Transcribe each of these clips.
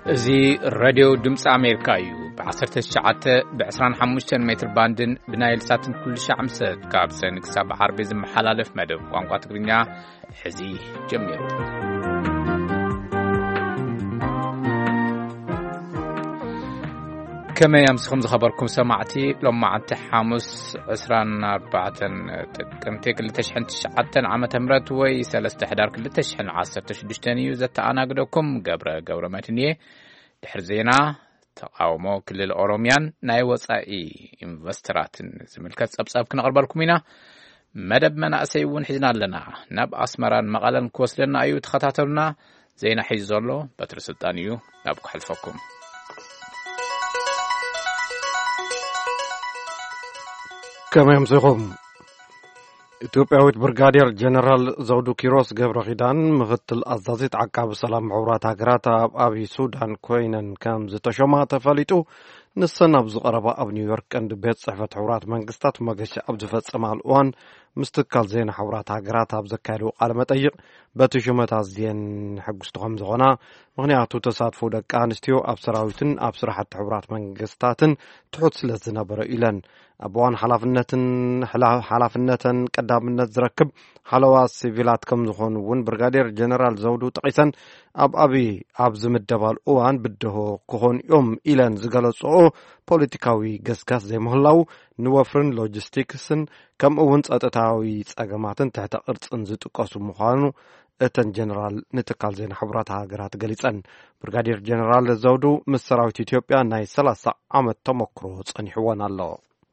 زي راديو دمس أمريكا بعصرت الشعات بعصران حموشتن متر باندن بنايل ساتن كل شعمسة كابسن كساب حرب زم حلالف مدب وانقات قرنيا حزي جميل كما يمسكم خبركم سمعتي لما عدت حامس عسران 4 كمتي كل تشحن تشعتن عام تمرت وي سلست حدار كل تشحن 10 تشدشتني زت انا قدكم قبره ماتنيه دحرزينا تقاومو كل الاوروميان ناي وصاي انفسترات زملكت صبصاب كنقربلكم هنا مدب مناسي ون حزنا لنا ناب اسمران مقالن كوسلنا ايو تخاتاتلنا زينا حيزولو بتر سلطانيو نابك حلفكم كما يمسخهم ኢትዮጵያዊት ብርጋዴር ጀነራል ዘውዱ ኪሮስ ገብረኺዳን ምክትል አዛዚት ዓቃብ ሰላም ዕውራት ሃገራት ኣብ ሱዳን ኮይነን ከም ዝተሾማ ተፈሊጡ ንሰን ኣብ ዝቐረባ ኣብ ኒውዮርክ ቀንዲ ቤት ጽሕፈት ዕውራት መንግስታት መገሻ ኣብ ዝፈጸማሉ እዋን ምስትካል ዜና ዕውራት ሃገራት ኣብ ዘካየዱ ቃለ መጠይቕ በቲ ሹመት ኣዝየን ሕጉስቲ ከም ዝኾና ምክንያቱ ተሳትፎ ደቂ ኣንስትዮ ኣብ ሰራዊትን ኣብ ስራሕቲ ዕውራት መንግስታትን ትሑት ስለ ዝነበረ ኢለን ኣብ እዋን ሓላፍነትን ቀዳምነት ዝረክብ ሓለዋ ሲቪላት ከም ዝኾኑ እውን ብርጋዴር ጀነራል ዘውዱ ጠቂሰን ኣብ ዝምደባሉ እዋን ብድሆ ክኾኑ እዮም ኢለን ዝገለጽኦ ፖለቲካዊ ገስጋስ ዘይምህላው ንወፍርን ሎጂስቲክስን ከምኡ እውን ጸጥታዊ ጸገማትን ትሕተ ቅርጽን ዝጥቀሱ ምዃኑ እተን ጀነራል ንትካል ዜና ሕቡራት ሃገራት ገሊጸን ብርጋዴር ጀነራል ዘውዱ ምስ ሰራዊት ኢትዮጵያ ናይ 30 ዓመት ተመክሮ ጸኒሕዎን ኣሎ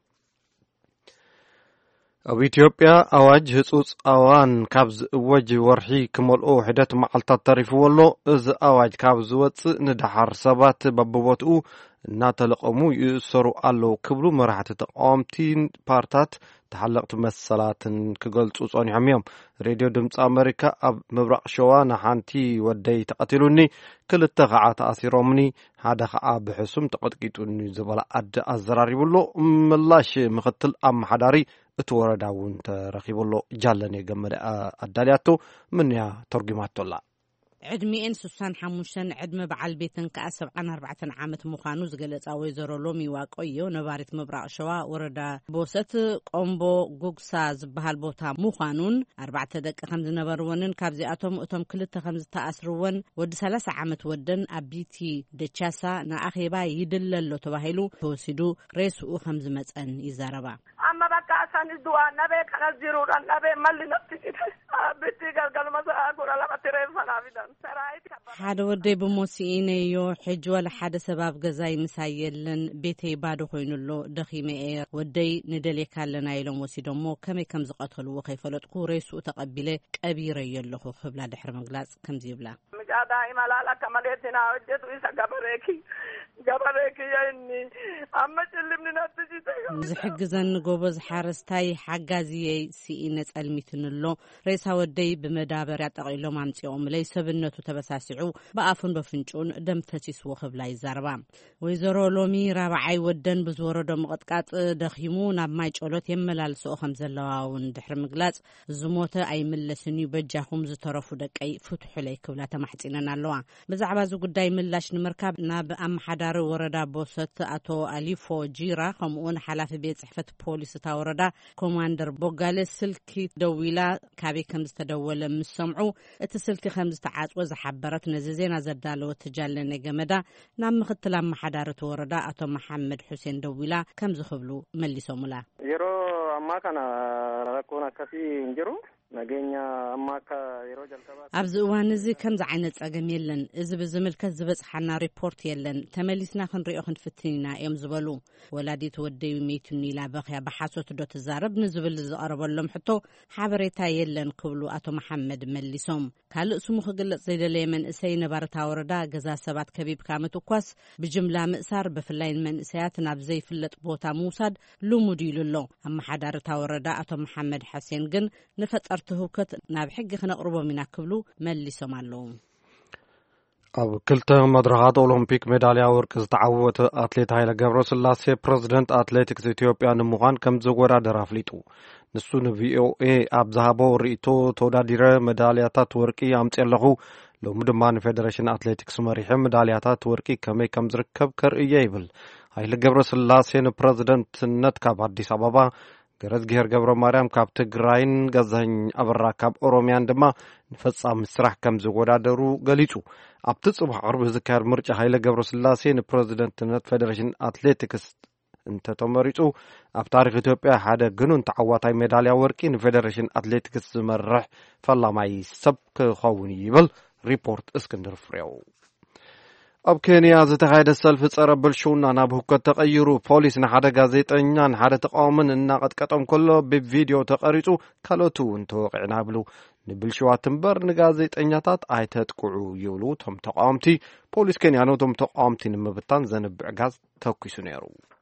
ኣብ ኢትዮጵያ ኣዋጅ ህጹጽ ኣዋን ካብ ዝእወጅ ወርሒ ክመልኦ ሒደት መዓልታት ተሪፍዎ ኣሎ እዚ ኣዋጅ ካብ ዝወፅእ ንድሓር ሰባት በብቦትኡ እናተለቐሙ ይእሰሩ ኣለዉ ክብሉ መራሕቲ ተቃዋምቲ ፓርቲታት ተሓለቕቲ መሰላትን ክገልጹ ጸኒሖም እዮም ሬድዮ ድምፂ ኣሜሪካ ኣብ ምብራቕ ሸዋ ንሓንቲ ወደይ ተቐቲሉኒ ክልተ ከዓ ተኣሲሮምኒ ሓደ ከዓ ብሕሱም ተቐጥቂጡኒ ዝበላ ኣዲ ኣዘራሪቡሎ ምላሽ ምክትል ኣመሓዳሪ እቲ ወረዳ እውን ተረኺቡሎ ጃለኔ ገመደ ኣዳልያቶ ምንያ ተርጉማቶላ ዕድሚኤን 65 ዕድመ በዓል ቤተን ከ 74 ዓመት ምዃኑ ዝገለጻ ወይዘሮ ሎሚ ዋቆዮ ነባሪት ምብራቕ ሸዋ ወረዳ ቦሰት ቆምቦ ጉግሳ ዝበሃል ቦታ ምዃኑን 4 ደቂ ከም ዝነበርዎንን ካብዚኣቶም እቶም ክልተ ከም ዝተኣስርዎን ወዲ 30 ዓመት ወደን ኣቢቲ ደቻሳ ንኣኼባ ይድለሎ ተባሂሉ ተወሲዱ ሬስኡ ከም ዝመፀን ይዛረባ ኣማ በቃ ሳንዱዋ ነቤ ከነዚሩ ነቤ መል ነፍሲት ኣቢቲ ገልገል መሳጉራ ለማትረፍ ፈናፊዳን ሓደ ወደይ ብሞሲኢነዮ ሕጅ ወላ ሓደ ሰባብ ገዛይ ምሳየለን ቤተይ ባዶ ኮይኑሎ ደኺመ ወደይ ንደሌካ ኣለና ኢሎም ወሲዶሞ ከመይ ከም ዝቀተልዎ ከይፈለጥኩ ሬስኡ ተቀቢለ ቀቢረ የለኹ ክብላ ድሕሪ ምግላጽ ከም ዝብላ ምጃዳ ይማላላ ከመሌትና ወደቱ ይሰገበረኪ ገበረኪ የኒ ኣመጭልምኒ ነጥጂተ ዝሕግዘን ጎበዝ ሓረስታይ ሓጋዚየይ ሲኢነ ጸልሚትንሎ ሬሳ ወደይ ብመዳበርያ ጠቕሊሎም ኣምጺኦም ለይ ሰብነቱ ተበሳሲዑ በኣፉን በፍንጩን ደም ፈሲስዎ ክብላ ይዛረባ ወይዘሮ ሎሚ ራብዓይ ወደን ብዝወረዶ መቅጥቃጥ ደኺሙ ናብ ማይ ጨሎት የመላልስኦ ከም ዘለዋውን ድሕሪ ምግላጽ ዝሞተ ኣይምለስን በጃኹም ዝተረፉ ደቀይ ፍትሑለይ ክብላ ተማሕጺነን ኣለዋ ብዛዕባ እዚ ጉዳይ ምላሽ ንምርካብ ናብ ኣመሓዳሪ ወረዳ ቦሰት ኣቶ አሊፎ ጂራ ከምኡውን ሓላፊ ቤት ጽሕፈት ፖሊስ እታ ወረዳ ኮማንደር ቦጋለ ስልኪ ደዊላ ካበይ ከም ዝተደወለ ምስ ሰምዑ እቲ ስልኪ ከም ዝተዓጽወ ዝሓበረት ነዚ ዜና ዘዳለወት ጃለኔ ገመዳ ናብ ምክትል ኣመሓዳሪ ወረዳ ኣቶ መሐመድ ሁሴን ደዊላ ከም ዝኽብሉ መሊሶሙላ የሮ ኣማካና ረኮና ከፊ እንጅሩ ነገኛ ኣማካ የሮ ጀልተባ ኣብዚ እዋን እዚ ከምዚ ዓይነት ጸገም የለን እዚ ብዝምልከት ዝበጽሓና ሪፖርት የለን ተመሊስና ክንሪኦ ክንፍትንና እዮም ዝበሉ ወላዲት ወደይ ሜቱኒ ኢላ በኽያ ብሓሶት ዶ ትዛረብ ንዝብል ዝቐረበሎም ሕቶ ሓበሬታ የለን ክብሉ ኣቶ መሐመድ መሊሶም ካልእ ስሙ ክግለጽ ዘይደለየ መንእሰይ ነባርታ ወረዳ ገዛ ሰባት ከቢብ ካመት እኳስ ብጅምላ ምእሳር ብፍላይ መንእሰያት ናብ ዘይፍለጥ ቦታ ምውሳድ ልሙድ ኢሉሎ ኣመሓዳሪታ ወረዳ ኣቶ መሐመድ ሐሴን ግን ንፈጠርቲ ህውከት ናብ ሕጊ ክነቕርቦም ኢና ክብሉ መሊሶም ኣለዉ ኣብ ክልተ መድረኻት ኦሎምፒክ ሜዳልያ ወርቂ ዝተዓወተ ኣትሌት ሃይለ ገብረስላሴ ፕሬዝደንት ኣትሌቲክስ ኢትዮጵያ ንምዃን ከም ዝወዳደር ኣፍሊጡ ንሱ ንቪኦኤ ኣብ ዝሃቦ ርእቶ ተወዳዲረ ሜዳልያታት ወርቂ ኣምፅለኹ ሎሚ ድማ ንፌደሬሽን አትሌቲክስ መሪሕ ሜዳልያታት ወርቂ ከመይ ከም ዝርከብ ከርእየ ይብል ሃይለ ገብረስላሴ ንፕሬዚደንትነት ካብ አዲስ አበባ ገረዝጊሄር ገብረ ማርያም ካብ ትግራይን ገዛኸኝ አበራ ካብ ኦሮሚያን ድማ ንፈጻሚ ስራሕ ከም ዝወዳደሩ ገሊጹ ኣብቲ ጽባሕ ቅርቢ ዝካየድ ምርጫ ሃይለ ገብረስላሴ ንፕሬዚደንትነት ፌደሬሽን አትሌቲክስ እንተተመሪጹ ኣብ ታሪክ ኢትዮጵያ ሓደ ግኑን ተዓዋታይ ሜዳልያ ወርቂ ንፌደሬሽን አትሌቲክስ ዝመርሕ ፈላማይ ሰብ ክኸውን ይብል ሪፖርት እስክንድር ፍሬው ኣብ ኬንያ ዝተኻየደ ሰልፊ ጸረ ብልሹውና ናብ ሁከት ተቐይሩ ፖሊስ ንሓደ ጋዜጠኛ ንሓደ ተቃውሞን እናቐጥቀጦም ከሎ ብቪድዮ ተቐሪጹ ካልኦቱ እንተወቂዕና ብሉ ንብልሽዋት እምበር ንጋዜጠኛታት ኣይተጥቅዑ ይብሉ ቶም ተቃውምቲ ፖሊስ ኬንያ ነቶም ተቃውምቲ ንምብታን ዘንብዕ ጋዝ ተኪሱ ነይሩ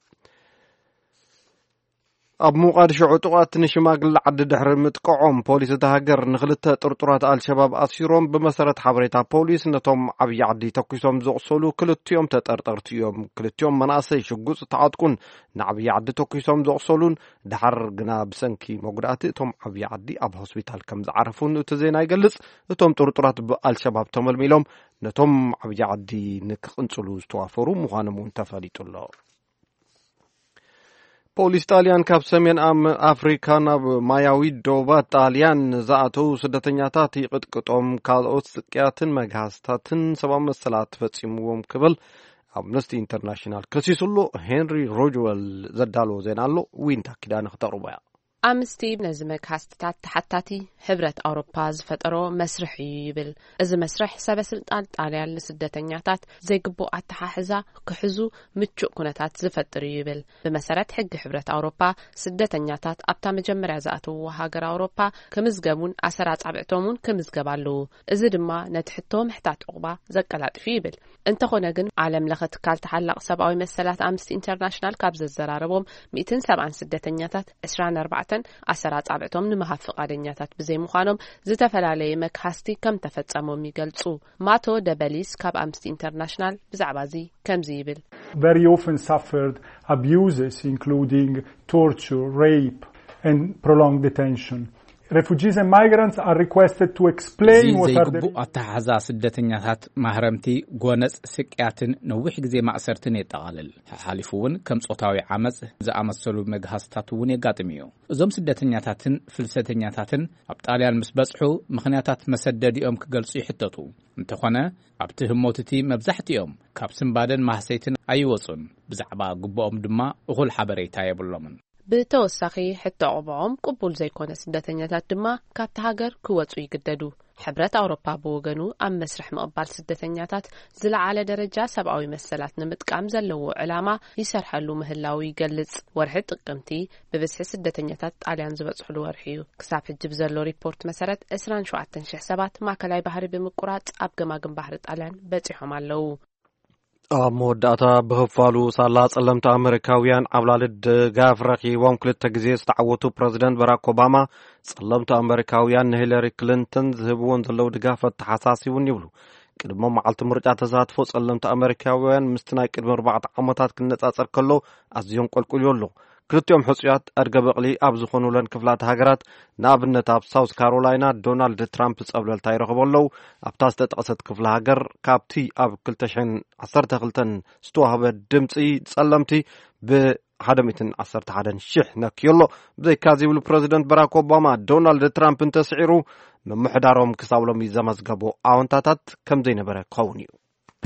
ኣብ ሞቃዲሾ ዕጡቃት ንሽማግለ ዓዲ ድሕሪ ምጥቅዖም ፖሊስ ተሃገር ንኽልተ ጥርጡራት አልሸባብ ኣሲሮም ብመሰረት ሓበሬታ ፖሊስ ነቶም ዓብይ ዓዲ ተኪሶም ዘቕሰሉ ክልቲኦም ተጠርጠርቲ እዮም ክልቲኦም መናእሰይ ሽጉፅ ተዓጥቁን ንዓብይ ዓዲ ተኪሶም ዘቕሰሉን ድሓር ግና ብሰንኪ መጉዳእቲ እቶም ዓብይ ዓዲ ኣብ ሆስፒታል ከም ዝዓረፉን እቲ ዜና ይገልጽ እቶም ጥርጡራት ብአልሸባብ ተመልሚሎም ነቶም ዓብይ ዓዲ ንክቕንጽሉ ዝተዋፈሩ ምዃኖም እውን ተፈሊጡሎ ፖሊስ ጣልያን ካብ ሰሜን አፍሪካ ናብ ማያዊ ዶባት ጣልያን ዝኣተው ስደተኛታት ይቅጥቅጦም ካልኦት ስቅያትን መግሃስታትን ሰብኣዊ መሰላት ፈጺምዎም ክብል አምነስቲ ኢንተርናሽናል ከሲሱሎ ሄንሪ ሮጅዌል ዘዳልዎ ዜና ኣሎ ዊንታ ኪዳን ክተቅርቦያ አምስቲ ነዚ መግሃስትታት ተሓታቲ ሕብረት አውሮፓ ዝፈጠሮ መስርሕ እዩ ይብል እዚ መስርሕ ሰበስልጣን ጣልያን ንስደተኛታት ዘይግቡእ ኣተሓሕዛ ክሕዙ ምቹእ ኩነታት ዝፈጥር እዩ ይብል ብመሰረት ሕጊ ሕብረት አውሮፓ ስደተኛታት ኣብታ መጀመርያ ዝኣተውዎ ሃገር አውሮፓ ከምዝገቡን ኣሰራጻብዕቶምን ከምዝገባለዉ እዚ ድማ ነቲ ሕቶ ምሕታት ዕቁባ ዘቀላጥፍ ይብል እንተኾነ ግን ዓለም ለኸ ትካል ተሓላቕ ሰብኣዊ መሰላት አምነስቲ ኢንተርናሽናል ካብ ዘዘራረቦም 170 ስደተኛታት 24 ኣሰራጻብዕቶም ንምሃብ ፈቃደኛታት ብዘይ ምዃኖም ዝተፈላለየ መክሃስቲ ከም ተፈጸሞም ይገልጹ ማቶ ደበሊስ ካብ አምነስቲ ኢንተርናሽናል ብዛዕባ እዚ ከምዚ ይብል very often suffered abuses including torture, rape and prolonged detention. Refugees and migrants are requested to explain what are the አታሓዛ ስደተኛታት ማህረምቲ ጎነጽ ስቅያትን ነዊሕ ግዜ ማእሰርትን የጠቃልል ሓሊፉውን ከም ጾታዊ ዓመጽ ዝኣመሰሉ መግሃስታት እውን የጋጥም እዩ እዞም ስደተኛታትን ፍልሰተኛታትን ኣብ ጣልያን ምስ በጽሑ ምኽንያታት መሰደዲኦም ክገልጹ ይሕተቱ እንተኾነ ኣብቲ ህሞትቲ መብዛሕትኦም ካብ ስምባደን ማህሰይትን ኣይወጹን ብዛዕባ ግቦኦም ድማ እኹል ሓበሬታ የብሎምን ብተወሳኺ ሕቶ ዕቁቦም ቅቡል ዘይኮነ ስደተኛታት ድማ ካብቲ ሃገር ክወጹ ይግደዱ ሕብረት አውሮፓ ብወገኑ ኣብ መስርሕ ምቕባል ስደተኛታት ዝለዓለ ደረጃ ሰብኣዊ መሰላት ንምጥቃም ዘለዎ ዕላማ ይሰርሐሉ ምህላው ይገልጽ ወርሒ ጥቅምቲ ብብዝሒ ስደተኛታት ጣልያን ዝበጽሕሉ ወርሒ እዩ ክሳብ ሕጂ ብዘሎ ሪፖርት መሰረት 27000 ሰባት ማእከላይ ባህሪ ብምቁራጽ ኣብ ገማግም ባህሪ ጣልያን በጺሖም ኣለዉ መወዳእታ ብኽፋሉ ሳላ ጸለምቲ አሜሪካውያን ዓብላልድ ድጋፍ ረኺቦም ክልተ ግዜ ዝተዓወቱ ፕሬዚደንት ባራክ ኦባማ ጸለምቲ አሜሪካውያን ንሂለሪ ክሊንተን ዝህብዎን ዘለው ድጋፍ ተሓሳሲቡን ይብሉ ቅድሞ መዓልቲ ምርጫ ተሳትፎ ጸለምቲ አሜሪካውያን ምስቲ ናይ ቅድሚ 4 ዓመታት ክነጻጸር ከሎ ኣዝዮም ቆልቁልዩ ኣሎ ክልቲኦም ሕጹያት ኣድገ በቕሊ ኣብ ዝኾኑለን ክፍላት ሃገራት ንኣብነት ኣብ ሳውት ካሮላይና ዶናልድ ትራምፕ ጸብለልታ ይረኽቡ ኣለዉ ኣብታ ዝተጠቐሰት ክፍለ ሃገር ካብቲ ኣብ 2012 ዝተዋህበ ድምፂ ጸለምቲ ብ111,000 ነኪዩሎ ብዘይካዚ ይብሉ ፕሬዚደንት ባራክ ኦባማ ዶናልድ ትራምፕ እንተስዒሩ ምምሕዳሮም ክሳብሎም ይዘመዝገቦ ኣወንታታት ከም ዘይነበረ ክኸውን እዩ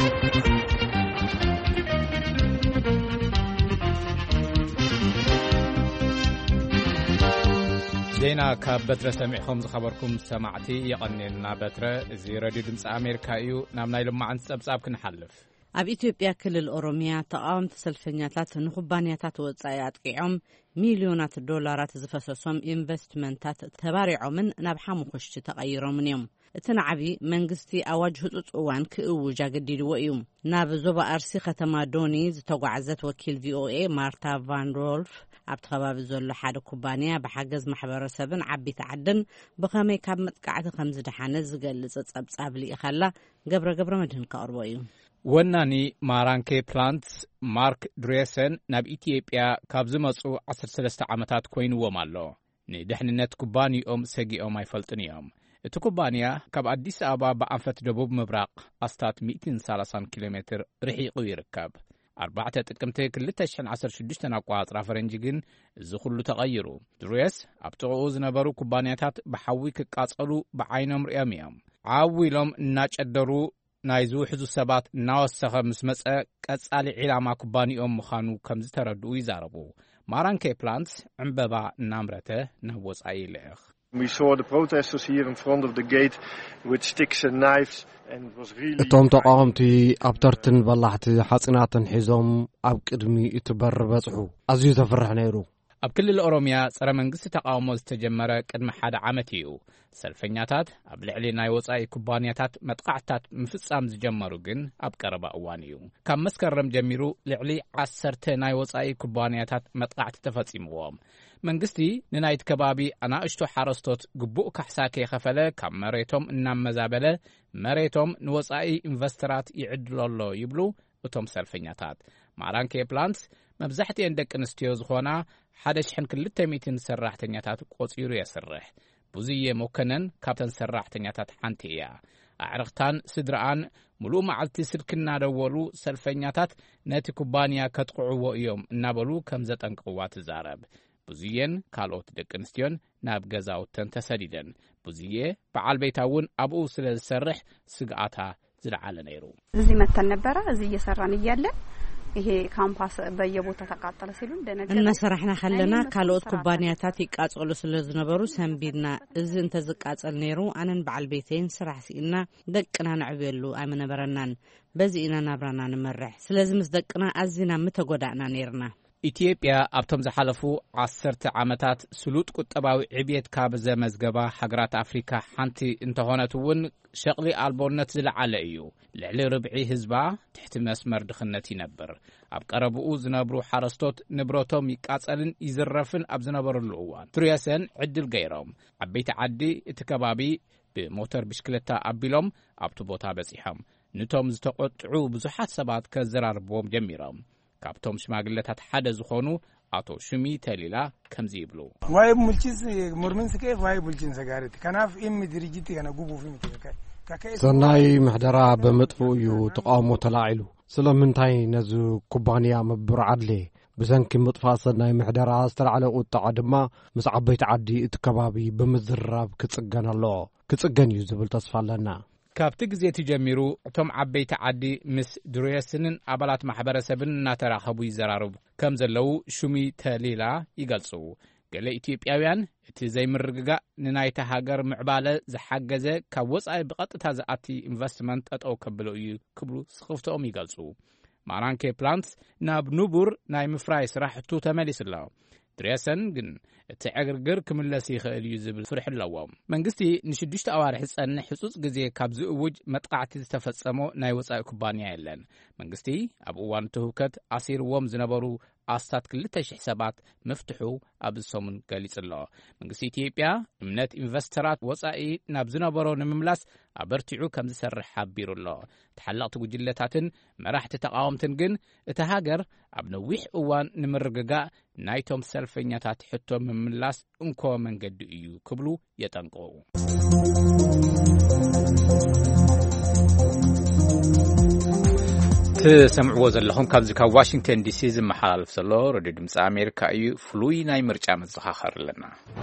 ዜና ካብ በትረ ሰሚዕኹም ዝኸበርኩም ሰማዕቲ የቐኒልና በትረ እዚ ሬድዮ ድምፂ ኣሜሪካ እዩ ናብ ናይ ልማዓን ጸብጻብ ክንሓልፍ ኣብ ኢትዮጵያ ክልል ኦሮሚያ ተቃወምቲ ሰልፈኛታት ንኹባንያታት ወጻኢ ኣጥቂዖም ሚልዮናት ዶላራት ዝፈሰሶም ኢንቨስትመንታት ተባሪዖምን ናብ ሓሙኽሽቲ ተቐይሮምን እዮም እቲ ንዓቢ መንግስቲ ኣዋጅ ህጹጽ እዋን ክእውጅ ኣገዲድዎ እዩ ናብ ዞባ ኣርሲ ከተማ ዶኒ ዝተጓዓዘት ወኪል ቪኦኤ ማርታ ቫን ሮልፍ ኣብቲ ከባቢ ዘሎ ሓደ ኩባንያ ብሓገዝ ማሕበረሰብን ዓቢት ዓድን ብኸመይ ካብ መጥቃዕቲ ከም ዝደሓነ ዝገልጽ ጸብጻብ ልኢኻላ ገብረ መድህን ከቕርቦ እዩ ወናኒ ማራንኬ ፕላንትስ ማርክ ድሬሰን ናብ ኢትዮጵያ ካብ ዝመጹ 13 ዓመታት ኮይንዎም ኣሎ ንድሕንነት ኩባንያኦም ሰጊኦም ኣይፈልጥን እዮም እቲ ኩባንያ ካብ ኣዲስ ኣበባ ብኣንፈት ደቡብ ምብራቕ ኣስታት 130 ኪሎሜትር ርሒቑ ይርከብ። 4 ጥቅምቲ 2016 ኣቋጽራ ፈረንጂ ግን እዚ ኩሉ ተቐይሩ። ድሩየስ ኣብ ጥቕኡ ዝነበሩ ኩባንያታት ብሓዊ ክቃጸሉ ብዓይኖም ርኦም እዮም። ዓዊሎም እናጨደሩ ናይ ዝውሕዙ ሰባት እናወሰኸ ምስ መጸ ቀጻሊ ዒላማ ኩባንኦም ምዃኑ ከም ዝተረድኡ ይዛረቡ። ማራንኬ ፕላንትስ ዕምበባ እናምረተ ናብ ወጻኢ ይልእኽ። We saw the protesters here in front of the gate with sticks and knives and it was really እቶም ተቃወምቲ ኣብተርትን በላሕቲ ሓጺናትን ሒዞም ኣብ ቅድሚ እቲ በር በጽሑ ኣዝዩ ዘፍርሕ ነይሩ። ኣብ ክልል ኦሮምያ ጸረ መንግስቲ ተቃውሞ ዝተጀመረ ቅድሚ ሓደ ዓመት እዩ። ሰልፈኛታት ኣብ ልዕሊ ናይ ወጻኢ ኩባንያታት መጥቃዕታት ምፍጻም ዝጀመሩ ግን ኣብ ቀረባ እዋን እዩ። ካብ መስከረም ጀሚሩ ልዕሊ 10 ናይ ወጻኢ ኩባንያታት መጥቃዕቲ ተፈጺምዎም። መንግስቲ ንናይቲ ከባቢ ኣናእሽቶ ሓረስቶት ግቡእ ካሕሳ ከይኸፈለ ካብ መሬቶም እናመዛበለ መሬቶም ንወጻኢ ኢንቨስተራት ይዕድለሎ ይብሉ እቶም ሰልፈኛታት። ማራንኬ ፕላንትስ መብዛሕትአን ደቂ ኣንስትዮ ዝኾና 1200 ሰራሕተኛታት ቆጺሩ የስርሕ። ብዙየ ሞከነን ካብተን ሰራሕተኛታት ሓንቲ እያ። ኣዕርኽታን ስድራኣን ሙሉእ መዓልቲ ስልክ እናደወሉ ሰልፈኛታት ነቲ ኩባንያ ከጥቅዕዎ እዮም እናበሉ ከም ዘጠንቅቕዋ ትዛረብ። ብዙየን ካልኦት ደቂ ኣንስትዮን ናብ ገዛውተን ተሰዲደን። ብዙየ በዓል ቤታ እውን ኣብኡ ስለ ዝሰርሕ ስግኣታ ዝለዓለ ነይሩ። እዚህ መተን ነበረ እዚህ እየሰራን እያለ ይሄ ካምፓስ በየቦታው ተቃጠለ ሲሉ እናሰራሕና ከለና ካልኦት ኩባንያታት ይቃጸሉ ስለዝነበሩ ሰንቢድና እዚ እንተዝቃጸል ነይሩ ኣነን በዓል ቤቴን ስራሕ ሲኢና ደቅና ንዕብየሉ ኣይመነበረናን። በዚ ኢና ናብራና ንመርሕ። ስለዚ ምስ ደቅና ኣዝና ምተጎዳእና ነይርና። ኢትዮጵያ ኣብቶም ዝሓለፉ 10 ዓመታት ስሉጥ ቁጠባዊ ዕብየት ካብ ዘመዝገባ ሃገራት ኣፍሪካ ሓንቲ እንተኾነት እውን ሸቕሊ ኣልቦነት ዝለዓለ እዩ። ልዕሊ ርብዒ ህዝባ ትሕቲ መስመር ድኽነት ይነብር። ኣብ ቀረብኡ ዝነብሩ ሓረስቶት ንብረቶም ይቃጸልን ይዝረፍን ኣብ ዝነበረሉ እዋን ትርየሰን ዕድል ገይሮም ዓበይቲ ዓዲ እቲ ከባቢ ብሞተር ብሽክለታ ኣቢሎም ኣብቲ ቦታ በጺሖም ንቶም ዝተቆጥዑ ብዙሓት ሰባት ከዘራርብዎም ጀሚሮም። ካብቶም ሽማግለታት ሓደ ዝኾኑ አቶ ሽሚ ተሊላ ከምዚ ይብሉ ዋይ ሙልቺስ ሙርሚንስ ከፍ ዋይ ቡልቺን ሰጋሪት ከናፍ ኢም ድርጅት ከና ጉቡ ፊም ከከይ ሰናይ ምሕደራ በመጥፎ እዩ ተቃውሞ ተላዒሉ ስለምንታይ ነዚ ኩባንያ መብር ዓድሌ ብሰንኪ ምጥፋእ ሰናይ ምሕደራ ዝተላዕለ ቁጣዕ ድማ ምስ ዓበይቲ ዓዲ እቲ ከባቢ ብምዝራብ ክጽገን ኣሎ ክጽገን እዩ ዝብል ተስፋ ኣለና። ካብቲ ግዜ ተጀሚሩ እቶም ዓበይቲ ዓዲ ምስ ድሩየስንን ኣባላት ማሕበረሰብን እናተራኸቡ ይዘራረቡ ከም ዘለው ሹሚ ተሊላ ይገልጹ። ገለ ኢትዮጵያውያን እቲ ዘይምርግጋእ ንናይቲ ሃገር ምዕባለ ዝሓገዘ ካብ ወጻኢ ብቐጥታ ዝኣቲ ኢንቨስትመንት ጠጠው ከብሎ እዩ ክብሉ ስኽፍቶም ይገልጹ። ማራንኬ ፕላንትስ ናብ ንቡር ናይ ምፍራይ ስራሕቱ ተመሊስሎ ድሬሰን ግን እቲ ዕግርግር ክምለስ ይኽእል እዩ ዝብል ፍርሕ ኣለዎም። መንግስቲ ንሽዱሽተ ኣዋርሒ ዝጸንሕ ሕጹጽ ግዜ ካብ ዝእውጅ መጥቃዕቲ ዝተፈጸሞ ናይ ወጻኢ ኩባንያ የለን። መንግስቲ ኣብ እዋን ትህውከት ኣሲርዎም ዝነበሩ ኣስታት 2,000 ሰባት መፍትሑ ኣብ ሰሙን ገሊጽ ኣሎ። መንግስቲ ኢትዮጵያ እምነት ኢንቨስተራት ወጻኢ ናብ ዝነበሮ ንምምላስ ኣበርቲዑ ከም ዝሰርሕ ሓቢሩ ኣሎ። ተሓለቕቲ ጉጅለታትን መራሕቲ ተቃወምትን ግን እቲ ሃገር ኣብ ነዊሕ እዋን ንምርግጋእ ናይቶም ሰልፈኛታት ሕቶ ምምላስ እንኮ መንገዲ እዩ ክብሉ የጠንቅቑ። ትሰምዕዎ ዘለኹም ካብዚ ካብ ዋሽንግተን ዲሲ ዝመሓላለፍ ዘሎ ሬድዮ ድምፂ ኣሜሪካ እዩ። ፍሉይ ናይ ምርጫ መዘኻኸር ኣለና።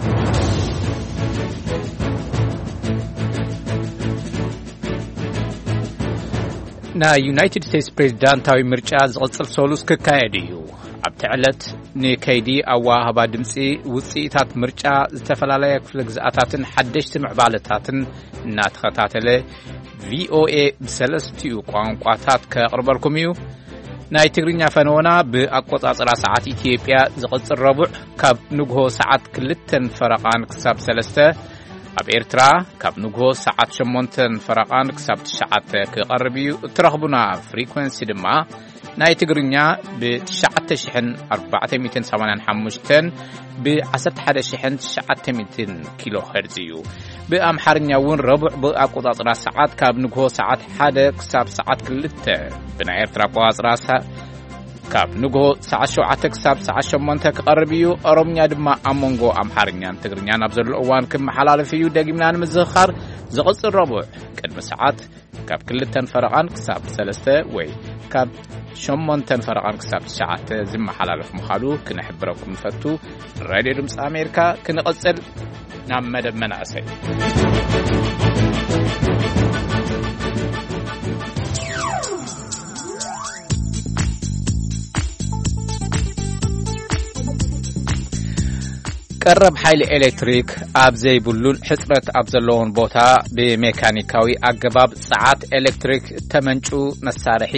ናይ ዩናይትድ ስቴትስ ፕሬዚዳንታዊ ምርጫ ዝቕጽል ሰሉስ ክካየድ እዩ። ኣብቲ ዕለት ንከይዲ ኣዋህባ ድምፂ ውፅኢታት ምርጫ ዝተፈላለየ ክፍለ ግዝኣታትን ሓደሽቲ ምዕባለታትን እናተኸታተለ ቪኦኤ ብሰለስቲኡ ቋንቋታት ከቕርበልኩም እዩ። ናይ ትግርኛ ፈነወና ብኣቆጻጽራ ሰዓት ኢትዮጵያ ዝቕጽል ረቡዕ ካብ ንግሆ ሰዓት 2 ፈረቓን ክሳብ 3 ኣብ ኤርትራ ካብ ንግሆ ሰዓት 8 ፈረቓን ክሳብ 9 ክቐርብ እዩ። እትረኽቡና ፍሪኩዌንሲ ድማ ናይ ትግርኛ ብ9485 ብ11900 ኪሎ ሄርዝ እዩ። ብኣምሓርኛ እውን ረቡዕ ብኣቆጻጽራ ሰዓት ካብ ንግሆ ሰዓት 1 ክሳብ ሰዓት 2 ብናይ ኤርትራ ኣቆጻጽራ ካብ ንግሆ ሰዓት 7 ክሳብ ሰዓት 8 ክቐርብ እዩ ኦሮምኛ ድማ ኣብ መንጎ ኣምሓርኛን ትግርኛን ኣብ ዘሎ እዋን ክመሓላለፍ እዩ ደጊምና ንምዝኻር ዝቕፅል ረቡዕ ቅድሚ ሰዓት ካብ 2 ፈረቓን ክሳብ 3 ወይ ካብ 8 ፈረቓን ክሳብ 9 ዝመሓላለፍ ምዃኑ ክንሕብረኩም ንፈቱ ራድዮ ድምፂ ኣሜሪካ ክንቕፅል ናብ መደብ መናእሰይ ቀረብ ሓይሊ ኤሌክትሪክ ኣብ ዘይብሉን ሕጽረት ኣብ ዘለዎን ቦታ ብሜካኒካዊ ኣገባብ ሰዓት ኤሌክትሪክ ተመንጩ መሳርሒ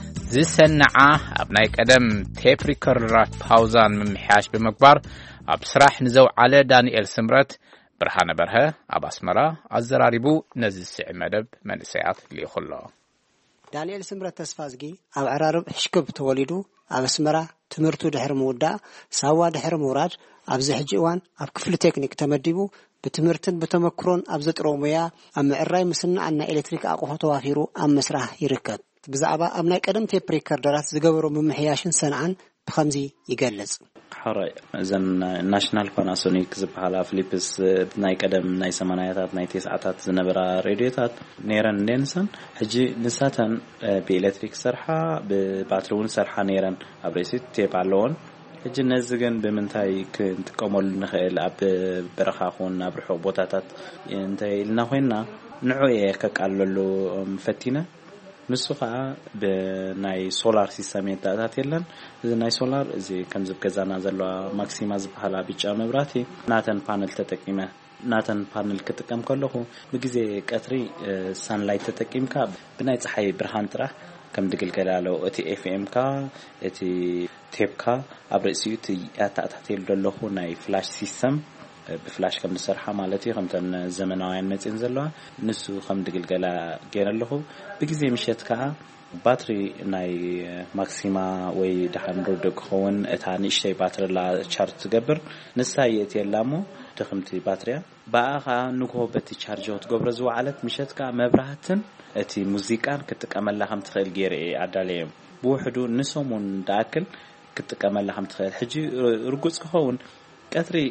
ዝሰንዓ ኣብ ናይ ቀደም ቴፕ ሪከርደራት ፓውዛን ምምሕያሽ ብምግባር ኣብ ስራሕ ንዘውዓለ ዳንኤል ስምረት ብርሃነ በርሀ ኣብ ኣስመራ ኣዘራሪቡ ነዚ ስዕ መደብ መንእሰያት ልይኹሎ ዳንኤል ስምረት ተስፋዝጊ ኣብ ዕራርብ ሕሽክብ ተወሊዱ ኣብ ኣስመራ ትምህርቱ ድሕሪ ምውዳእ ሳዋ ድሕሪ ምውራድ ኣብ ዝሕጂ እዋን ኣብ ክፍሊ ቴክኒክ ተመዲቡ ብትምህርትን በተመክሮን ኣብ ዘጥሮ ሙያ ኣብ ምዕራይ ምስናዕና ኤሌክትሪክ ኣቁሑ ተዋፊሩ ኣብ መስራሕ ይርከብ ብዛዕባ ኣብ ናይ ቀደም ቴፕ ሪከርደራት ዝገበሮ ምምሕያሽን ሰንዓን ብኸምዚ ይገልጽ حرا زن ناشنال باناسونيك زبحالا فيليبس ناي قدم ناي 80 ناي 90 زنبرا راديوتات نيران نينسن حجي نساتن بإلكتريك سرحة بباترون سرحة نيران أبريسيت تيب علون حجي نزغن بمنتاي كنت كمول نخيل أب برخاخون أبرحو بوتاتات انتاي لناخوينا نعوية كاكالولو مفتينة نسخة بناي سولار سيستم يتعاطى يلن ناي سولار زي كنزب كزانا زلوا ماكسيماز بحالا بيجا مبراتي ناتن بانل تتقيمه ناتن بانل كتقم كله بغزي قطري سان لايت تتقيم كا بناي صحي برهان طرا كم دغلغلالو اتي اف ام كا اتي تيب كا ابرسيوت يتعاطى يلدلو ناي فلاش سيستم بفلاش كم نسرحه مالتي خمتن زمناوين متين زلوا نسو خم دغلغلا غيرلو بغزي مشت كا باتري ناي ماكسيما وي دحندرو دكون اتاني شي باتري لا تشارج تغبر نسايت يلامو تخمتي باتريا باخا نكو بتي تشارجوت غبرزو علت مشت كا مبراتن اتي موزيقان كتقمل خم تخيل غيري عداليم بوحدو نسومون داكل كتقمل خم تخيل حجي رغص كون قطري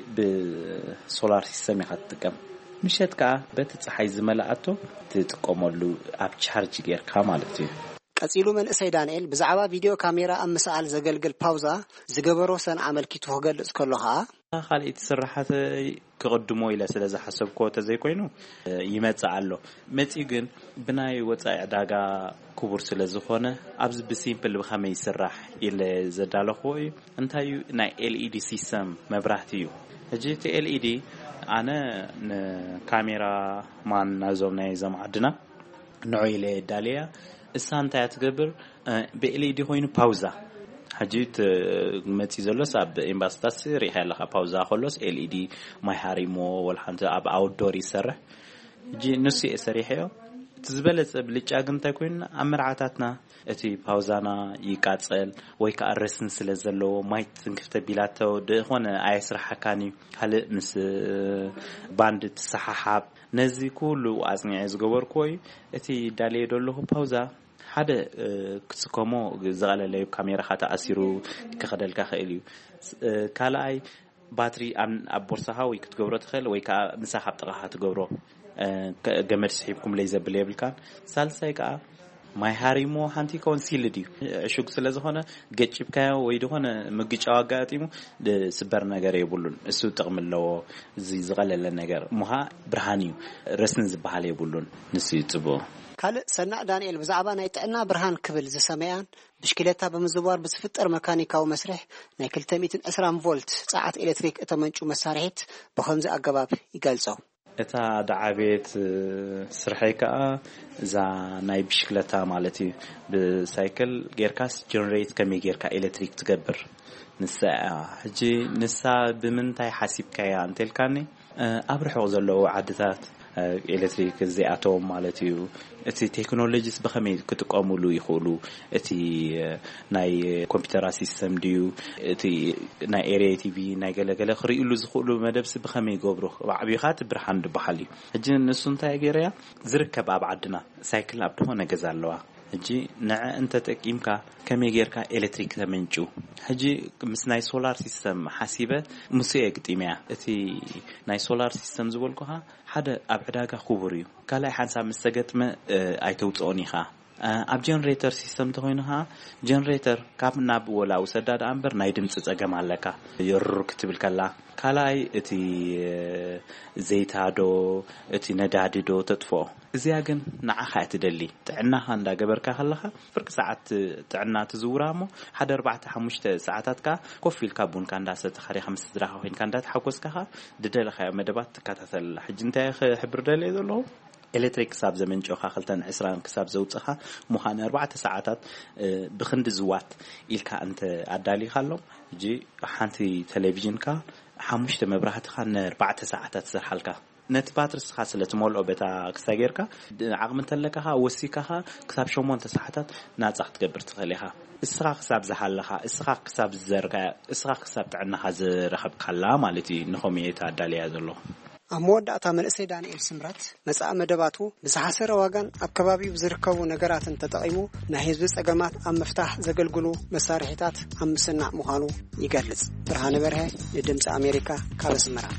بسولار سيستم يحطكم مشت كا بتصحي زملاتو تتقملو اب تشارج غيركا مالتي قصيلو من اسي دانيال بزعبا فيديو كاميرا امسال زغلغل باوزا زغبرو سن عملكيتو هغلص كلها خالي تسرحات كقدمو الى سلازا حسبكو تزيكوينو يمصعلو متي ግን بناي وصاي عداغا كبر سلازخونه ابز بسيمبل بخمي يسرح الى زدالخوي انتايو ناي ال اي دي سيستم مبراهتيو اجيت ال اي دي انا كاميرا مان نازومناي زمعدنا نويله داليا السانتا تقبر بإليدي خوينو باوزا حجيت متي زلوس اب امباستاس ريحه لها باوزا خلص LED ماي هاريمو والحنت اب اوتدور يسرح جي نسي اسريحيو تزبلت بلጫ ግን ተኮይን አመርዓታትና እቲ ፓውዛና ይቃጸል ወይ ካረስን ስለዘለው ማይት እንክፍተ ቢላተው ደኾነ አይስራሐካኒ ካለ ምስ ባንድ ተሰሐሐብ ነዚ ኩሉ አጽኒዕ ዝገበርኮይ እቲ ዳልየ ደለኹ ፓውዛ ሓደ ክስኮሞ ዘጋለለዩ ካሜራ ካታ አሲሩ ከኸደልካ ኸኢልዩ ካላይ ባትሪ ኣብ ቦርሳኻ ወይ ክትገብሮ ትኽእል ወይ ካ ምሳኻ ጥቃኻ ትገብሮ ገመድ ስሒብኩም ለይዘብል የብልካን ሳልሳይ ካ ማይ ሃሪሞ ሓንቲ ኮንሲልድ ሹግ ስለዝኾነ ገጭብካዮ ወይ ደኾነ ምግጫው አጋጢሙ ስበር ነገር ይብሉን እሱ ጥቅምለዎ እዚ ዝቀለለ ነገር ሙሃ ብርሃንዩ ረስን ዝበሃል ይብሉን ንሱ ይጽቦ ካለ ሰናዕ ዳንኤል በዛዕባ ናይ ጥዕና ብርሃን ክብል ዝሰመያን ብሽክለታ በመዝዋር ብዝፍጠር መካኒካዊ መስርሕ ናይ 220 ቮልት ጻዓት ኤሌክትሪክ እተመንጩ መሳርሒት በኸምዚ አገባብ ይገልጸው እታ ዳዓቤት ስርሐይካ ዛ ናይ ብሽክለታ ማለት ብሳይክል ጌርካስ ጀነሬት ከመ ጌርካ ኤሌክትሪክ ትገብር ንሳ ሕጂ ንሳ ብምንታይ ሓሲብካያ እንተልካኒ ኣብርሖ ዘለዎ ዓድታት ኤሌክትሪክ ዘአቶም ማለት እዩ እቲ ቴክኖሎጂስ በኸመይ ክትቆሙሉ ይኽእሉ እቲ ናይ ኮምፒውተር ሲስተም ዲዩ እቲ ናይ ኤሪያ ቲቪ ናይ ገለገለ ክሪኢሉ ዝኽእሉ መደብስ በኸመይ ገብሩ ዓብይኻት ብርሃን ድበሃል እዩ ሕጂ ንሱ እንታይ ገይረያ ዝርከብ ኣብ ዓድና ሳይክል ኣብ ደሆነ ገዛ ኣለዋ هجي نع أنت تقيمك كم يجيرك إلكتريك تمنجو هجي مس ناي سولار سيستم حاسبة مسيء قديمة أتي ناي سولار سيستم زولكها حدا أبعدها خبريو كلا حنسا مستجد ما أيتوتونيها أب جنريتر سيستم تهونها جنريتر كاب ناب ولا وسداد أمبر نايدم تتجمع لك يرك تبلكلا كلاي أتي زيت هادو أتي ندادو تطفو زياجن نعها تدلي تعنا هندا جبر كهلها فرق ساعات تعنا تزورامو حدا 4-5 ساعات كا كوفي الكابون كان داسة خري 5 دراهم وين كان دات حكوس كها ددل خيا مدبات كاتثل حجنتا حبر دلي ذلو إلكتريك ساب زمن جو خاخلتن عسران كساب زوجها مخان 4 ساعات بخند زوات إلك أنت عدالي خلهم جي حنتي تلفزيون كا 5 مبرهات خان 4 ساعات تسرحلك نت باترس خاصة لتمول بتا كساجركا عقم تلكها وسيكها كساب شومون تساعات نازح تقبر تخليها إسراق ساب زحلها إسراق ساب الزرقاء إسراق ساب تعنا هذا رخب خلا مالتي نخومية عدالي هذا الله أمود أتامل إسي دانيال سمرات مساء مدباتو بزحاسر واغان أبكبابي بزركو نقرات تتقيمو نحيز بس أقامات أم مفتاح زقلقلو مسارحيتات أم سنع مخانو يقرلز برهان برهي لدمس أمريكا كالسمرات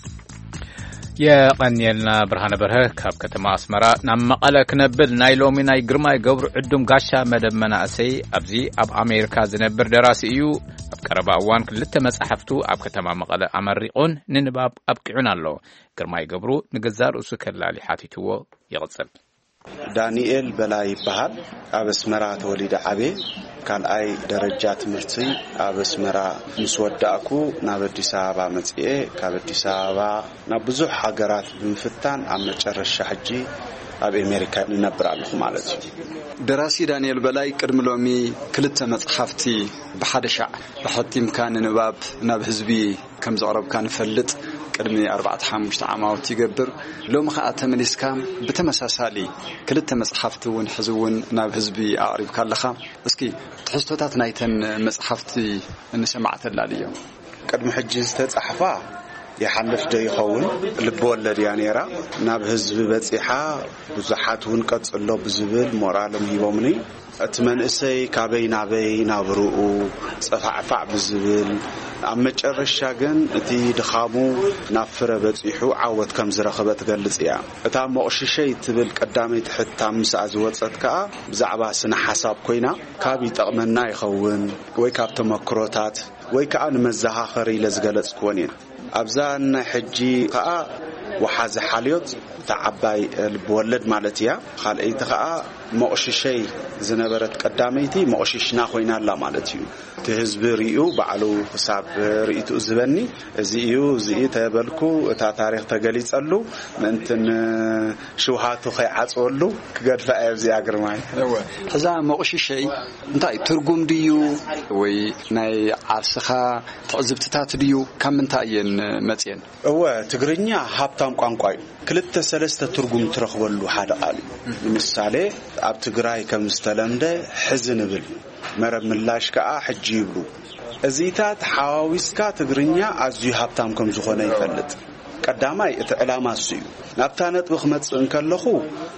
يا قنيلنا برهان برهه كاب كتما اسمرا نام مقاله كنبل نايلومي ناي غرماي غبر عدوم غاشا مدمنا اسي ابزي اب امريكا زنبر دراسي يو اب قربا وان كلته مصحفتو اب كتما مقاله امريقون ننباب ابقعون الله غرماي غبرو نغزار اسو كلالي حاتيتو يغصل دانيال بلاي بحال ابسمرا وليد عبي كان اي درجات مرتي ابسمرا مسوداكو نابديس ابا مصيه كابديس ابا نبزح حجرات بمفتان ام مچرش حجي اب امريكا نبرالو مالتي دراسي دانيال بلاي قدم لومي كلته مصحفتي بحد شع بحطي مكان نباب ناب حزبي كم زقرب كان فلط قدمي 4-5 عامات يقبر لو مخاته منسكام بتمساسالي كلته مصحفتي ونحزون ناب حزبي اقرب كلخا اسكي تحسطات نايتن مصحفتي نسمعت اللاليو قدم حجي تتصحفا يحلف دي يخون لبولد يانيرا ناب حزب بصيحا بزحات ونقصلو بزبل مورالم هيبومني اتمن اسي كابينا بينا برؤو صفعفع بزبل ام مچرشا گن اتي دخامو نافره بصيحو عوت كم زرخبت غلصيا اتا مقششي تبل قدامي تحت 5 زوصتكا بزعبا سن حساب كوينا كابي طقمنا يخون وي كاب تمكروتات وي كان مزهاخري لزغلص كونين ابزان حجي قا وحاز حاليوت تعباي البولد مالتيا خالئيت قا مقششي زنبرت قداميتي مقششنا خوينا لا مالتيو تهزب ريو بعلو حساب ريتو زبني زيو زي تبلكو تا تاريخ تغليصلو منتن شوهاتو خيعصولو كغدفا ابزي اغرماي حزا مقششي انتاي ترغم ديو وي ناي عرسخا تعزبتات ديو كم انتاين مصين هو تغرينيا هابتام قانقاي كلته ثلاثه ترغم ترخبلو حدا قال مثالي اب تግራይ كم استلمده حزن بل مرب ملاش كا حجيبلو ازيتات حواويسكا تغرينيا ازي هابتام كم زخونه يفلط قداماي اتعلامات سيو نابتانت بخمص انكلخو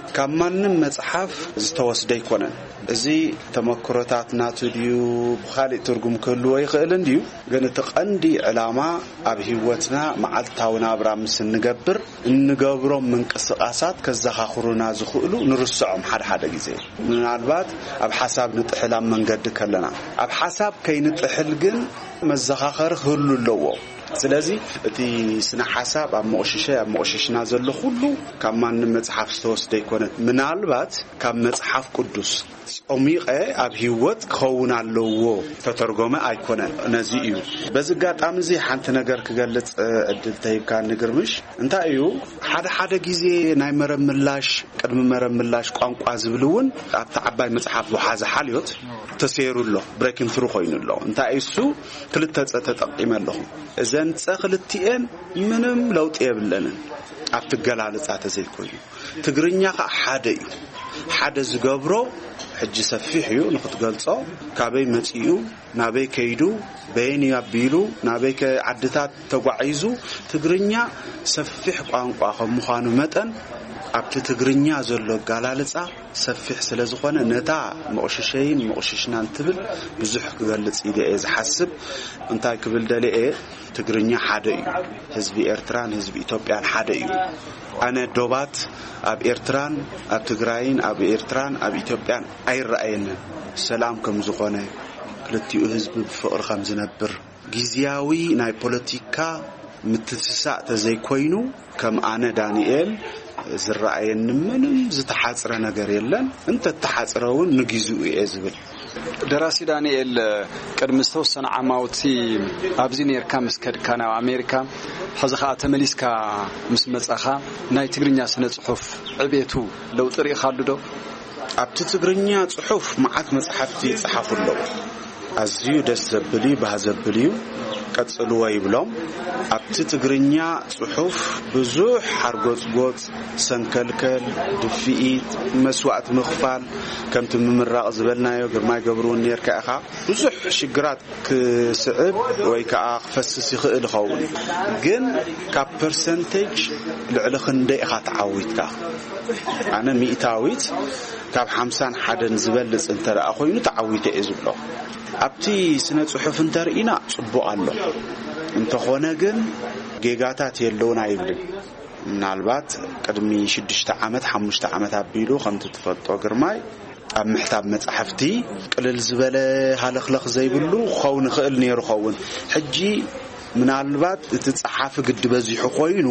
كمانن مصحف زتوسد يكونن ازي تمكرتات ناتديو بخالي ترغم كلو يخيل انديو غن تقندي علامه اب هيوتنا معلتاونا ابرام سنغبر انغبرو منقسقاسات كزخاخرونا زخولو نرسعهم حد غزي منالبات اب حساب نطحلام منقد كلنا اب حساب كينطحل غن مزخاخر هلو لو ስለዚህ እቲ ስነ ሐሳብ ኣብ መቆሸሽና ዘሎ ሁሉ ካብ ማንም መጽሐፍ ዝተወስደ ይኮነ ምናልባት ካብ መጽሐፍ ቅዱስ ጾሚቀ ኣብ ህይወት ክኸውን ኣለዎ ተተርጎመ ኣይኮነን ነዚ እዩ በዚ ጋጣም እዚ ሓንቲ ነገር ክገልጽ እድል ተይብካ ንግርምሽ እንታይ እዩ ሓደ ግዜ ናይ መረምላሽ ቅድሚ መረምላሽ ቋንቋ ዝብልውን ኣብ ተዓባይ መጽሐፍ ዝሓዘ ሓልዮት ተሰይሩሎ ብሬኪንግ ትሩ ኮይኑሎ እንታይ እሱ ክልተ ተጠቂመለኹ እዘን ጸኽልቲኤን ምንም ለውጥ የብለንን ኣብቲ ገላለጻ ተዘይኮዩ ትግርኛ ሓደ እዩ ሓደ ዝገብሮ ሕጂ ሰፊሕ እዩ ንኽትገልጾ ካበይ መጺኡ ናበይ ከይዱ በይን ያቢሉ ናበይ ከዓድታት ተጓዒዙ ትግርኛ ሰፊሕ ቋንቋ ከም ምዃኑ መጠን ኣብቲ ትግርኛ ዘሎ ጋላልጻ ሰፊሕ ስለ ዝኾነ ነታ መቕሽሸይን መቕሽሽናን ትብል ብዙሕ ክገልጽ ኢደየ ዝሓስብ እንታይ ክብል ደልየ ትግርኛ ሓደ እዩ ህዝቢ ኤርትራን ህዝቢ ኢትዮጵያን ሓደ እዩ ኣነ ዶባት ኣብ ኤርትራን ኣብ ትግራይን ኣብ ኤርትራን ኣብ ኢትዮጵያን ኣይረኣየንን ሰላም ከም ዝኾነ ክልቲኡ ህዝቢ ብፍቕሪ ከም ዝነብር ጊዜያዊ ናይ ፖለቲካ ምትስሳእ ተዘይኮይኑ ከም ኣነ ዳንኤል ዝረኣየኒ ምንም ዝተሓጽረ ነገር የለን እንተ ተሓጽረውን ንግዚኡ እየ ዝብል ደራሲ ዳንኤል ቅድሚ ዝተወሰነ ዓማውቲ ኣብዚ ነርካ መስከድካ ናብ ኣሜሪካ ሕዚ ኸኣ ተመሊስካ ምስ መጻኻ ናይ ትግርኛ ስነ ጽሑፍ ዕቤቱ ለውጢ ርኢኻሉ ዶ ኣብቲ ትግርኛ ጽሑፍ መዓት መጽሓፍቲ ይጽሓፉ ኣለዉ ኣዝዩ ደስ ዘብል እዩ ባህ ዘብል እዩ ቀጽልዎ ይብሎም ኣብቲ ትግርኛ ጽሑፍ ብዙሕ ሓርጎጽጎጽ ሰንከልከል ድፊኢት መስዋዕት ምኽፋል ከምቲ ምምራቕ ዝበልናዮ ግርማይ ገብሩን ነርካ ኢኻ ብዙሕ ሽግራት ክስዕብ ወይ ከዓ ክፈስስ ይኽእል ይኸውን ግን ካብ ፐርሰንቴጅ ልዕሊ ክንደይ ኢኻ ተዓዊትካ ኣነ ሚእታዊት ካብ 51 ዝበልጽ እንተረኣ ኮይኑ ተዓዊተ እየ ዝብሎ ኣብቲ ስነ ጽሑፍ እንተርኢና ጽቡቕ ኣሎ እንተኾነ ግን ጌጋታት የለውና ይብል ምናልባት ቅድሚ 6 ዓመት 5 ዓመት ኣቢሉ ከምቲ ትፈልጦ ግርማይ ኣብ ምሕታብ መጽሓፍቲ ቅልል ዝበለ ሃለኽለኽ ዘይብሉ ኸውን ክእል ነይሩ ኸውን ሕጂ ምናልባት እቲ ጸሓፊ ግድ በዚሑ ኮይኑ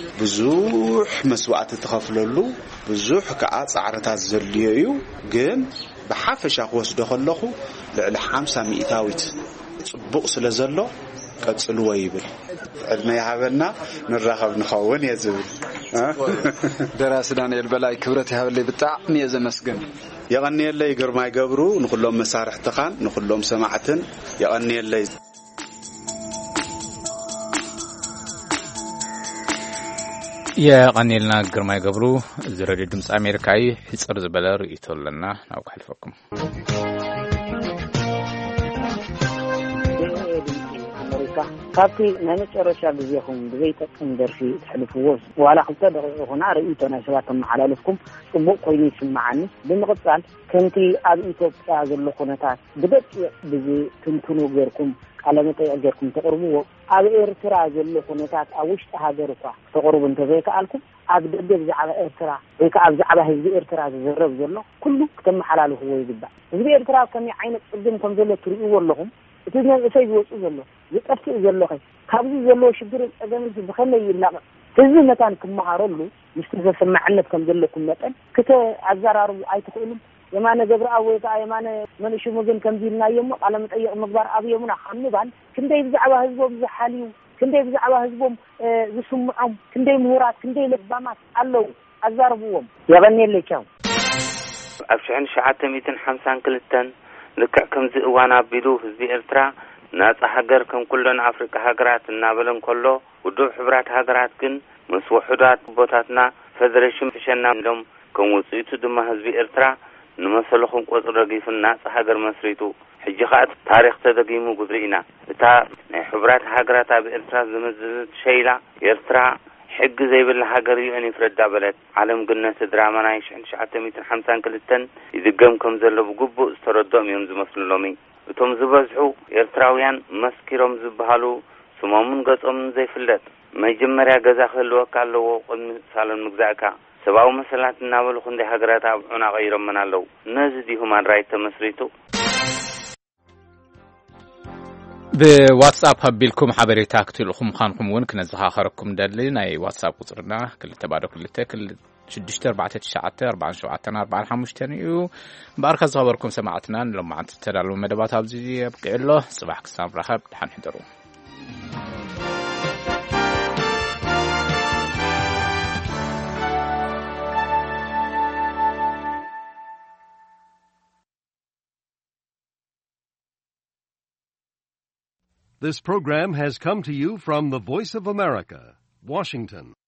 ብዙሕ መስዋዕት ተኸፍለሉ ብዙሕ ከዓ ጻዕረታት ዘልዮ እዩ ግን ብሓፈሻ ክወስዶ ከለኹ ልዕሊ 50 ሚእታዊት ጽቡቕ ስለ ዘሎ ቀጽልዎ ይብል ዕድመ ይሃበና ንራኸብ ንኸውን እየ ዝብል ደራሲ ዳንኤል በላይ ክብረት ይሃበለይ ብጣዕሚ እየ ዘመስግን የቐኒየለይ ግርማይ ገብሩ ንኹሎም መሳርሕትኻን ንኹሎም ሰማዕትን የቐኒየለይ የቀኒልና ግርማይ ገብሩ ዝረዲ ድምጽ አሜሪካዊ ሕጽር ዝበለ ርእይቶለና ናው ካልፈኩም ካብቲ ናይ መጨረሻ ግዜኹም ብዘይጠቅም ደርፊ ትሕልፍዎ ዋላ 2 ደቂቃ ሆና ርእይቶ ናይ ሰባት ተመሓላለፍኩም ጽቡቕ ኮይኑ ይስማዓኒ ብምቕጻል ከምቲ ኣብ ኢትዮጵያ ዘሎ ኩነታት ብደቂቕ ብትንትኑ ገርኩም ቃለመጠይቅ ገርኩም ተቅርብዎ ኣብ ኤርትራ ዘሎ ኩነታት ኣብ ውሽጢ ሃገር እኳ ተቅርቡ እንተዘይከኣልኩም ኣብ ደገ ብዛዕባ ኤርትራ ወይ ከዓ ብዛዕባ ህዝቢ ኤርትራ ዝዘረብ ዘሎ ኩሉ ክትመሓላለፍዎ ይግባእ ህዝቢ ኤርትራ ከመይ ዓይነት ጽግም ከም ዘሎ ትርእይዎ ኣለኹም እቲ መንእሰይ ዝወፁ ዘሎ ዝጠፍእ ዘሎ ካብዚ ዘሎ ሽግር ፀገም ብኸመይ ይላቀ ህዝቢ መታን ክመሃረሉ ምስቲ ዘሰማዕነት ከም ዘለኩም መጠን ከተኣዘራርቡ ኣይትኽእሉም የማነ ገብረአ ወይ ከዓ የማነ መንእሹ መገን ከምዚልናየሞ ቃለ መጠይቅ ምግባር ኣብየሙና ከምንባል ክንደይ ብዛዕባ ህዝቦም ዝሓልዩ ክንደይ ብዛዕባ ህዝቦም ዝስምዖም ክንደይ ምሁራት ክንደይ ልባማት ኣለው ኣዛርብዎም የበኔለይ ቻው ኣብ 1952 ልክዕ ከምዚ እዋን ኣቢሉ ህዝቢ ኤርትራ ናጻ ሃገር ከም ኩለን ኣፍሪካ ሃገራት እናበለን ከሎ ውድብ ሕብራት ሃገራት ግን ምስ ውሕዳት ቦታትና ፌደሬሽን ፍሸናሎም ከም ውጽኢቱ ድማ ህዝቢ ኤርትራ ንመሰለኹም ቆጽሮ ረጊፍን ናጻ ሃገር መስሪቱ ሕጂ ኸኣ ታሪኽ ተደጊሙ ጉድሪኢና እታ ናይ ሕብራት ሃገራት ኣብ ኤርትራ ዝምዝት ሸይላ ኤርትራ ሕጊ ዘይብል ሃገር እዩ ይፍረዳ በለት ዓለም ግነት ድራማ ናይ 1952 ይድገም ከም ዘሎ ብግቡእ ዝተረድኦም እዮም ዝመስሉሎሚ እቶም ዝበዝሑ ኤርትራውያን መስኪሮም ዝበሃሉ ስሞምን ገጾምን ዘይፍለጥ መጀመርያ ገዛ ክህልወካ ኣለዎ ቅድሚ ሳሎን ምግዛእካ ሰብኣዊ መሰላት እናበሉ ክንደይ ሃገራት ኣብ ዑና ቀይሮምን ኣለው ነዚ ዲሁማን ራይት ተመስሪቱ بواتساب هبيلكم حبريتا كتلكم خانكم وين كنزخاخركم دلي ناي واتساب قصرنا كل تبادل كل 6 4 9 4 7 4 5 يو بارك زغبركم سمعتنا لما عند تدالو مدبات ابزي يبقى له صباح كسام رحب حنحضروا This program has come to you from the Voice of America, Washington.